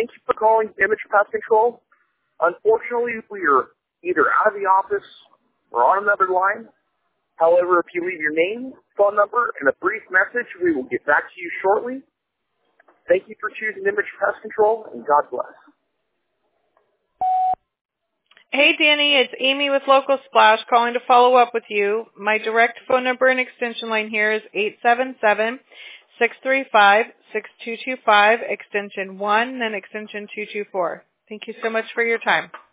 Thank you for calling Image Pest Control. Unfortunately, we are either out of the office or on another line. However, if you leave your name, phone number, and a brief message, we will get back to you shortly. Thank you for choosing Image Pest Control, and God bless. Hey, Danny, it's Amy with Local Splash calling to follow up with you. My direct phone number and extension line here is 877-635-6225, extension 1, then extension 224. Thank you so much for your time.